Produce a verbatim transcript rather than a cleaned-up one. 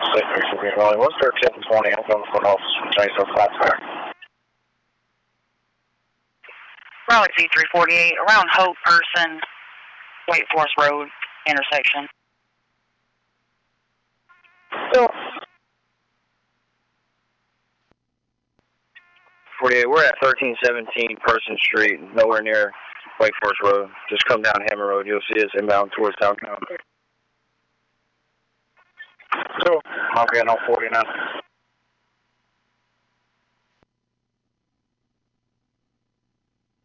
six will be rolling. What's their ten twenty? I'm going for an office from Jason Flatfire. Raleigh C three forty-eight, around Hope Person, Wake Forest Road intersection. So, forty-eight, we're at thirteen seventeen Person Street, nowhere near Wake Forest Road. Just come down Hammer Road. You'll see us inbound towards South County. so, I'll get on forty-nine.